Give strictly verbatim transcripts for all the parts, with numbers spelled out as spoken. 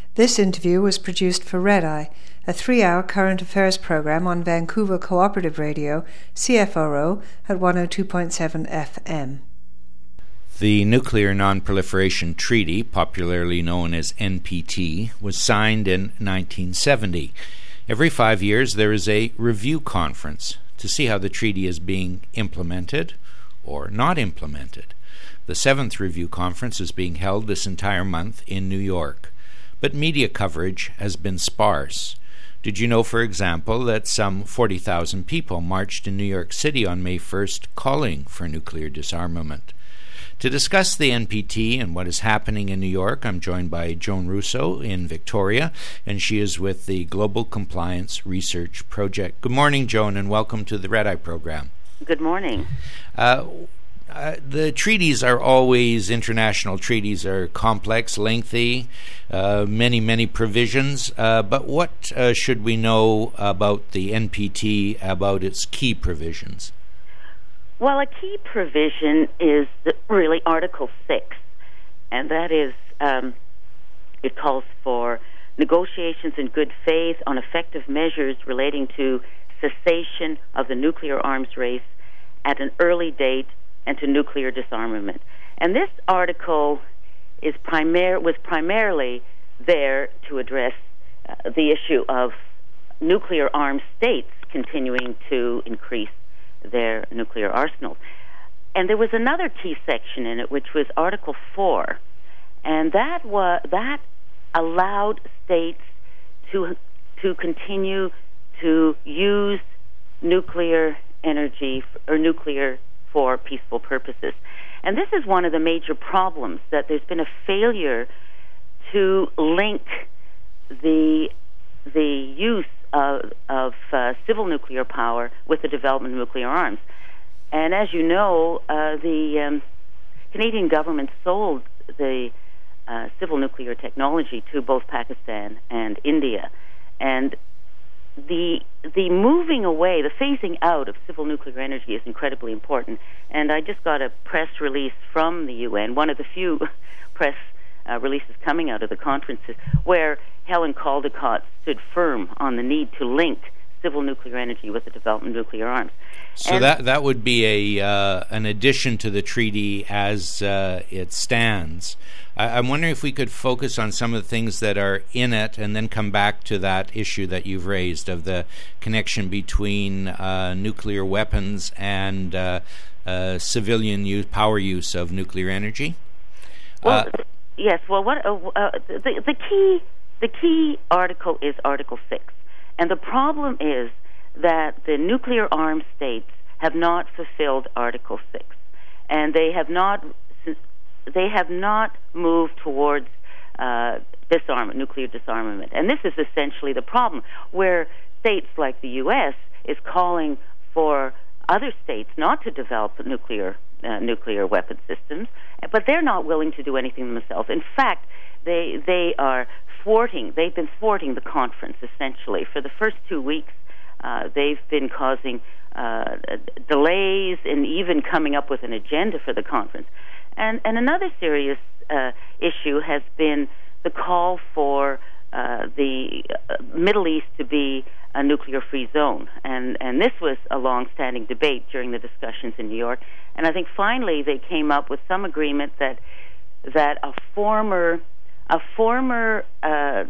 This interview was produced for Red Eye, a three-hour current affairs program on Vancouver Cooperative Radio, C F R O, at one oh two point seven F M. The Nuclear Non-Proliferation Treaty, popularly known as N P T, was signed in nineteen seventy. Every five years there is a review conference to see how the treaty is being implemented or not implemented. The seventh review conference is being held this entire month in New York, but media coverage has been sparse. Did you know, for example, that some forty thousand people marched in New York City on May first calling for nuclear disarmament? To discuss the N P T and what is happening in New York, I'm joined by Joan Russo in Victoria, and she is with the Global Compliance Research Project. Good morning, Joan, and welcome to the Red Eye program. Good morning. Uh, uh, the treaties are always, international treaties are complex, lengthy, uh, many, many provisions, uh, but what uh, should we know about the N P T, about its key provisions? Well, a key provision is the, really Article six, and that is, um, it calls for negotiations in good faith on effective measures relating to cessation of the nuclear arms race at an early date and to nuclear disarmament. And this article is primar- was primarily there to address uh, the issue of nuclear armed states continuing to increase their nuclear arsenals. And there was another key section in it, which was Article four, and that was that allowed states to to continue to use nuclear energy or nuclear for peaceful purposes. And this is one of the major problems, that there's been a failure to link the the use of, of uh, civil nuclear power with the development of nuclear arms. And as you know, uh, the um, Canadian government sold the uh, civil nuclear technology to both Pakistan and India. And the the moving away, the phasing out of civil nuclear energy is incredibly important. And I just got a press release from the U N, one of the few press Uh, releases coming out of the conferences, where Helen Caldicott stood firm on the need to link civil nuclear energy with the development of nuclear arms. So and that that would be a uh, an addition to the treaty as uh, it stands. I, I'm wondering if we could focus on some of the things that are in it, and then come back to that issue that you've raised of the connection between uh, nuclear weapons and uh, uh, civilian use, power use of nuclear energy. Well, uh, Yes, well, what uh, uh, the the key the key article is Article six, and the problem is that the nuclear armed states have not fulfilled Article six, and they have not they have not moved towards uh, disarmament, nuclear disarmament, and this is essentially the problem, where states like the U S is calling for other states not to develop nuclear Uh, nuclear weapon systems, but they're not willing to do anything themselves. In fact, they they are thwarting, they've been thwarting the conference, essentially. For the first two weeks, uh, they've been causing uh, delays and even coming up with an agenda for the conference. And, and another serious uh, issue has been the call for uh, the Middle East to be a nuclear-free zone, and and this was a long-standing debate during the discussions in New York. And I think finally they came up with some agreement that that a former a former uh,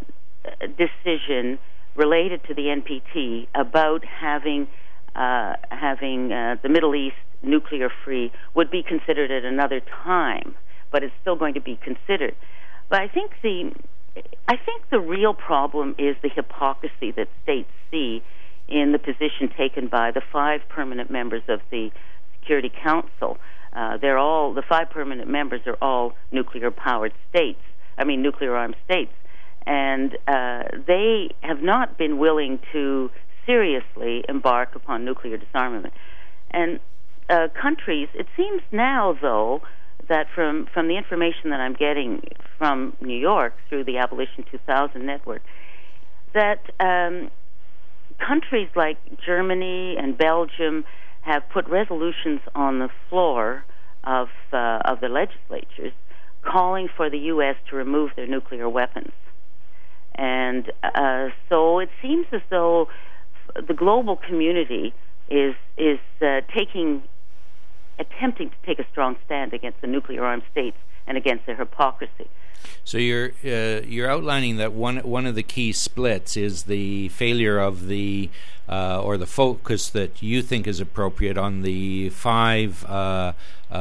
decision related to the N P T about having uh, having uh, the Middle East nuclear-free would be considered at another time, but it's still going to be considered. But I think the I think the real problem is the hypocrisy that states see in the position taken by the five permanent members of the Security Council. Uh, they're all the five permanent members are all nuclear-powered states. I mean, nuclear-armed states, and uh, they have not been willing to seriously embark upon nuclear disarmament. And uh, countries, it seems now, though, that from, from the information that I'm getting from New York through the Abolition two thousand network, that um, countries like Germany and Belgium have put resolutions on the floor of uh, of the legislatures calling for the U S to remove their nuclear weapons. And uh, so it seems as though the global community is is uh, taking, attempting to take a strong stand against the nuclear armed states and against their hypocrisy. So you're uh, you're outlining that one one of the key splits is the failure of the uh, or the focus that you think is appropriate on the five uh,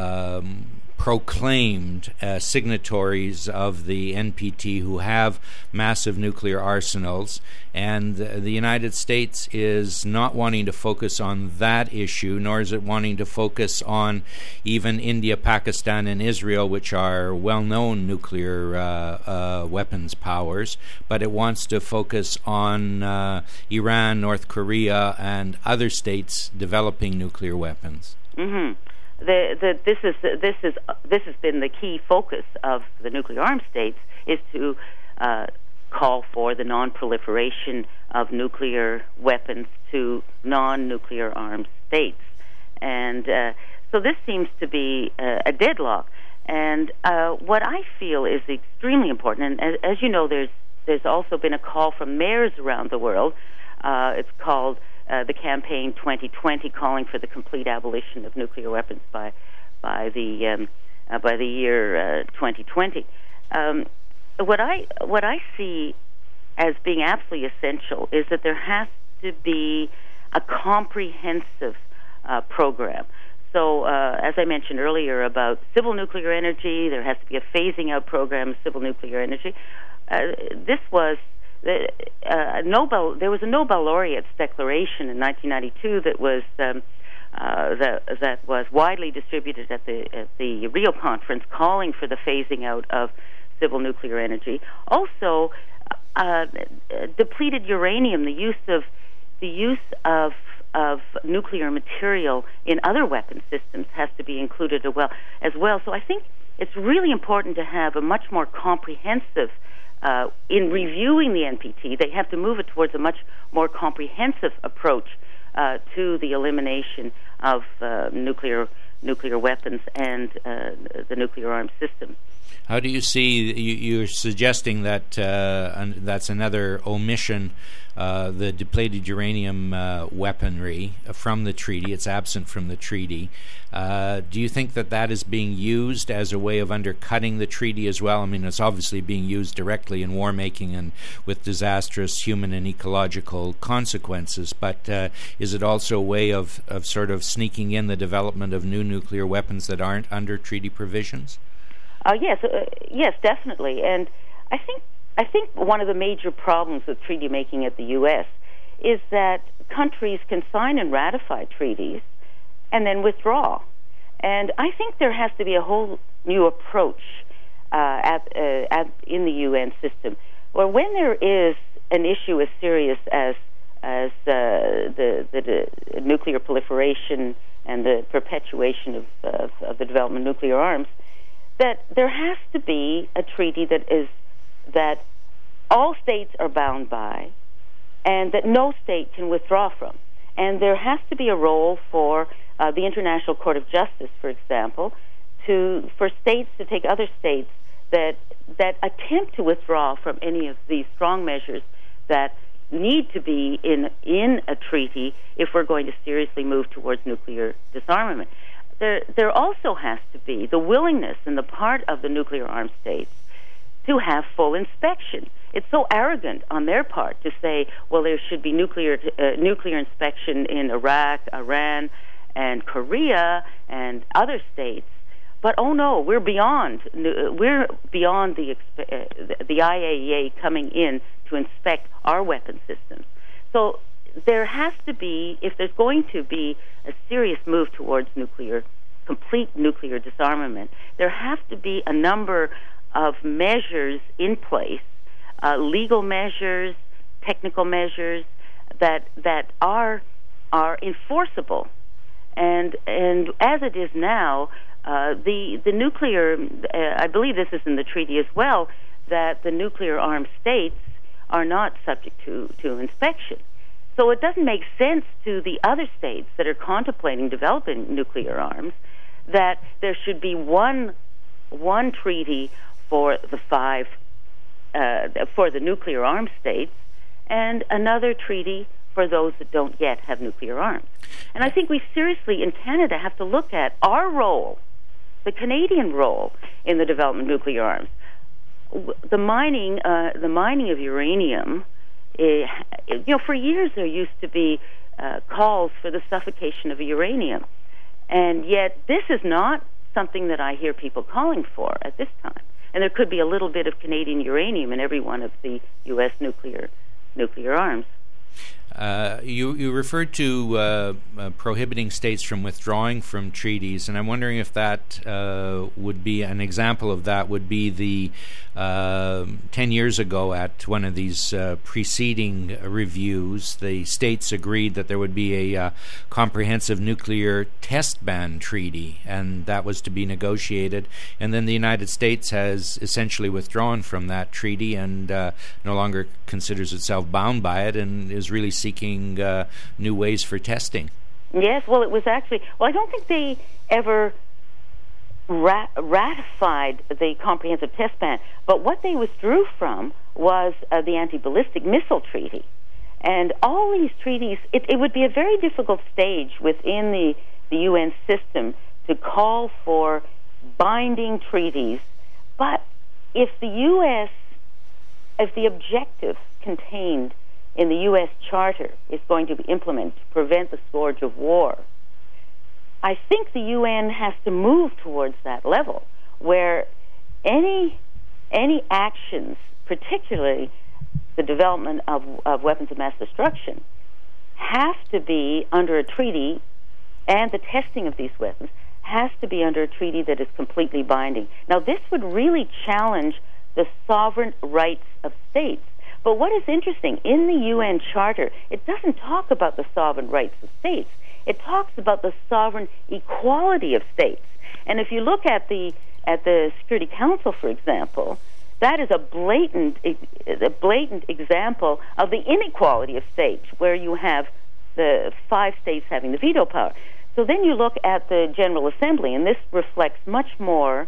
um, proclaimed uh, signatories of the N P T who have massive nuclear arsenals, and the, the United States is not wanting to focus on that issue, nor is it wanting to focus on even India, Pakistan, and Israel, which are well-known nuclear uh, uh, weapons powers, but it wants to focus on uh, Iran, North Korea, and other states developing nuclear weapons. Mm-hmm. The, the, this is this is this has been the key focus of the nuclear armed states, is to uh, call for the non-proliferation of nuclear weapons to non-nuclear armed states, and uh, so this seems to be uh, a deadlock. And uh, what I feel is extremely important, and as, as you know, there's there's also been a call from mayors around the world. Uh, it's called Uh, the campaign twenty twenty, calling for the complete abolition of nuclear weapons by by the um, uh, by the year uh, twenty twenty. Um, what I what I see as being absolutely essential is that there has to be a comprehensive uh, program. So, uh, as I mentioned earlier about civil nuclear energy, there has to be a phasing out program of civil nuclear energy. Uh, this was. The, uh, Nobel, there was a Nobel laureate's declaration in nineteen ninety-two that was um, uh, that, that was widely distributed at the at the Rio conference, calling for the phasing out of civil nuclear energy. Also, uh, depleted uranium, the use of the use of of nuclear material in other weapon systems has to be included as well. As well, so I think it's really important to have a much more comprehensive. Uh, in reviewing the N P T, they have to move it towards a much more comprehensive approach uh, to the elimination of uh, nuclear nuclear weapons and uh, the nuclear armed system. How do you see, you, you're suggesting that uh, an, that's another omission, uh, the depleted uranium uh, weaponry from the treaty. It's absent from the treaty. Uh, do you think that that is being used as a way of undercutting the treaty as well? I mean, it's obviously being used directly in war making and with disastrous human and ecological consequences, but uh, is it also a way of, of sort of sneaking in the development of new nuclear weapons that aren't under treaty provisions? Uh, yes, uh, yes, definitely. And I think I think one of the major problems with treaty making at the U S is that countries can sign and ratify treaties and then withdraw. And I think there has to be a whole new approach uh, at, uh, at in the U N system, where when there is an issue as serious as as uh, the, the, the nuclear proliferation and the perpetuation of, of, of the development of nuclear arms, that there has to be a treaty that is that all states are bound by, and that no state can withdraw from. And there has to be a role for uh, the International Court of Justice, for example, to for states to take other states that that attempt to withdraw from any of these strong measures that need to be in in a treaty if we're going to seriously move towards nuclear disarmament. There, there also has to be the willingness on the part of the nuclear armed states to have full inspection. It's so arrogant on their part to say, well, there should be nuclear uh, nuclear inspection in Iraq, Iran, and Korea, and other states. But oh no, we're beyond we're beyond the uh, the I A E A coming in to inspect our weapon systems. So there has to be, if there's going to be a serious move towards nuclear, complete nuclear disarmament, there have to be a number of measures in place, uh, legal measures, technical measures that that are are enforceable. And and as it is now, uh, the the nuclear, uh, I believe this is in the treaty as well, that the nuclear armed states are not subject to, to inspection. So it doesn't make sense to the other states that are contemplating developing nuclear arms that there should be one one treaty for the five uh, for the nuclear armed states, and another treaty for those that don't yet have nuclear arms. And I think we seriously in Canada have to look at our role, the Canadian role in the development of nuclear arms. The mining, uh, the mining of uranium, uh, you know, for years there used to be uh, calls for the suffocation of uranium, and yet this is not something that I hear people calling for at this time. And there could be a little bit of Canadian uranium in every one of the U S nuclear nuclear arms. Uh, you, you referred to uh, uh, prohibiting states from withdrawing from treaties, and I'm wondering if that uh, would be an example of that would be the uh, ten years ago at one of these uh, preceding reviews, the states agreed that there would be a uh, comprehensive nuclear test ban treaty, and that was to be negotiated, and then the United States has essentially withdrawn from that treaty and uh, no longer considers itself bound by it and is really seeking uh, new ways for testing. Yes, well, it was actually, well, I don't think they ever rat- ratified the comprehensive test ban, but what they withdrew from was uh, the anti-ballistic missile treaty. And all these treaties, it, it would be a very difficult stage within the, the U N system to call for binding treaties, but if the U S, if the objective contained in the U S Charter is going to be implemented to prevent the scourge of war, I think the U N has to move towards that level where any any actions, particularly the development of, of weapons of mass destruction, have to be under a treaty, and the testing of these weapons has to be under a treaty that is completely binding. Now, this would really challenge the sovereign rights of states. But what is interesting, in the U N Charter, it doesn't talk about the sovereign rights of states. It talks about the sovereign equality of states. And if you look at the at the Security Council, for example, that is a blatant a blatant example of the inequality of states, where you have the five states having the veto power. So then you look at the General Assembly, and this reflects much more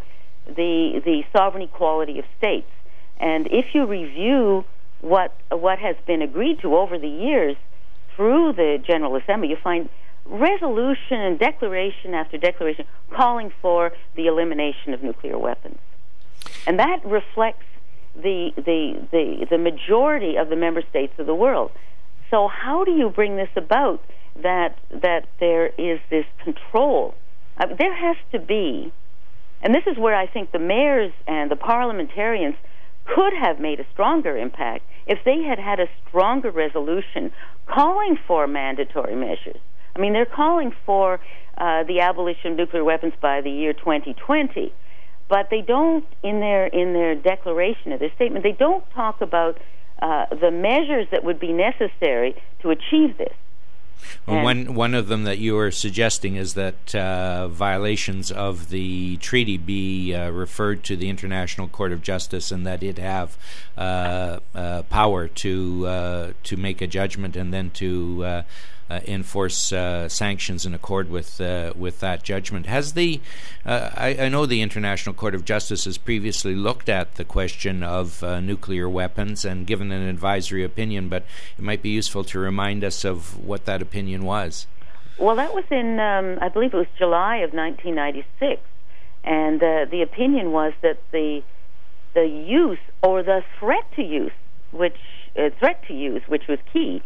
the the sovereign equality of states. And if you review what what has been agreed to over the years through the General Assembly, you find resolution and declaration after declaration calling for the elimination of nuclear weapons. And that reflects the the the, the majority of the member states of the world. So how do you bring this about, that that there is this control? I mean, there has to be, and this is where I think the mayors and the parliamentarians could have made a stronger impact if they had had a stronger resolution calling for mandatory measures. I mean, they're calling for uh, the abolition of nuclear weapons by the year twenty twenty, but they don't, in their in their declaration, of their statement, they don't talk about uh, the measures that would be necessary to achieve this. Well, one one of them that you are suggesting is that uh, violations of the treaty be uh, referred to the International Court of Justice, and that it have uh, uh, power to uh, to make a judgment and then to uh, uh, enforce uh, sanctions in accord with uh, with that judgment. Has the uh, I, I know the International Court of Justice has previously looked at the question of uh, nuclear weapons and given an advisory opinion, but it might be useful to remind us of what that opinion was. Well, that was in, um, I believe it was July of nineteen ninety-six, and uh, the opinion was that the the use or the threat to use, which uh, threat to use, which was key,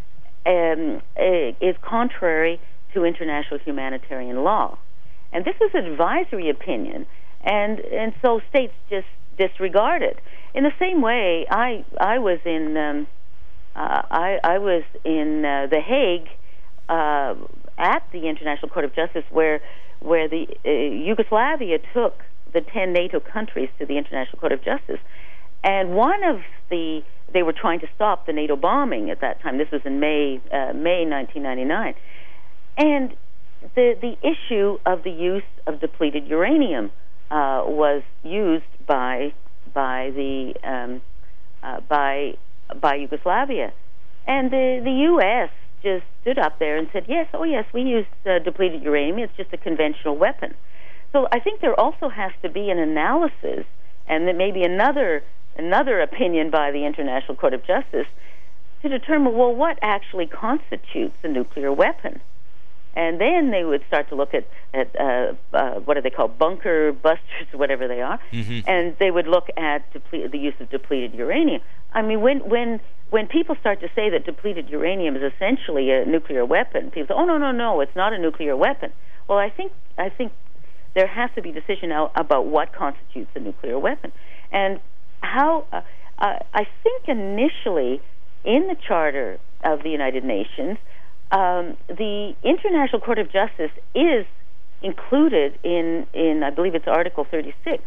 um, uh, is contrary to international humanitarian law, and this was an advisory opinion, and and so states just disregard it. In the same way, I I was in um, uh, I I was in uh, The Hague. Uh, at the International Court of Justice, where where the uh, Yugoslavia took the ten NATO countries to the International Court of Justice, and one of the they were trying to stop the NATO bombing at that time. This was in May uh, May nineteen ninety-nine, and the the issue of the use of depleted uranium uh, was used by by the um, uh, by by Yugoslavia, and the the U S just stood up there and said, yes, oh yes, we use uh, depleted uranium, it's just a conventional weapon. So I think there also has to be an analysis, and then maybe another another opinion by the International Court of Justice to determine, well, what actually constitutes a nuclear weapon? And then they would start to look at, at uh, uh, what are they called, bunker busters, whatever they are, mm-hmm. and they would look at deple- the use of depleted uranium. I mean, when when when people start to say that depleted uranium is essentially a nuclear weapon, people say, "Oh no, no, no, it's not a nuclear weapon." Well, I think I think there has to be a decision now about what constitutes a nuclear weapon, and how. Uh, uh, I think initially in the Charter of the United Nations, Um, the International Court of Justice is included in, in I believe it's Article thirty-six,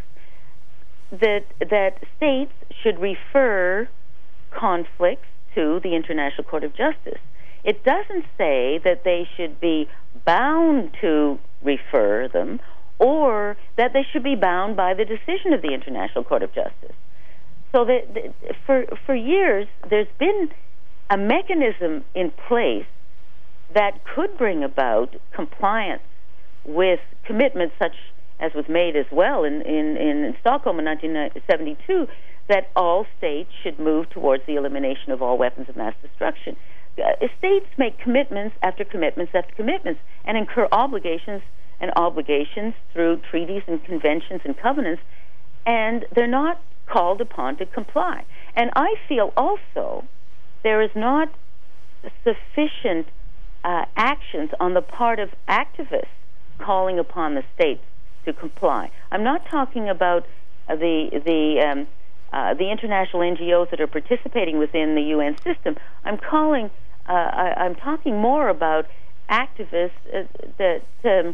that that states should refer conflicts to the International Court of Justice. It doesn't say that they should be bound to refer them or that they should be bound by the decision of the International Court of Justice. So that, that for for years there's been a mechanism in place that could bring about compliance with commitments such as was made as well in, in, in Stockholm in nineteen seventy-two, that all states should move towards the elimination of all weapons of mass destruction. Uh, states make commitments after commitments after commitments and incur obligations and obligations through treaties and conventions and covenants, and they're not called upon to comply. And I feel also there is not sufficient Uh, actions on the part of activists calling upon the states to comply. I'm not talking about uh, the the um, uh, the international N G Os that are participating within the U N system. I'm calling. Uh, I, I'm talking more about activists uh, that, um,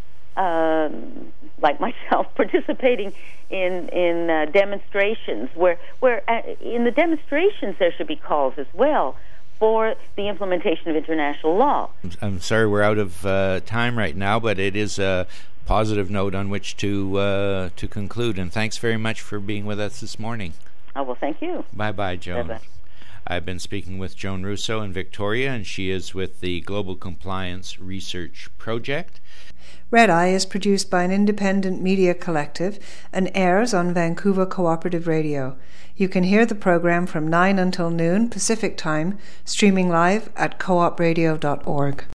um, like myself, participating in in uh, demonstrations. Where where uh, in the demonstrations there should be calls as well for the implementation of international law. I'm sorry we're out of uh, time right now, but it is a positive note on which to uh, to conclude. And thanks very much for being with us this morning. Oh, well, thank you. Bye-bye, Joan. Bye-bye. I've been speaking with Joan Russo in Victoria, and she is with the Global Compliance Research Project. Red Eye is produced by an independent media collective and airs on Vancouver Cooperative Radio. You can hear the program from nine until noon Pacific Time, streaming live at coop radio dot org.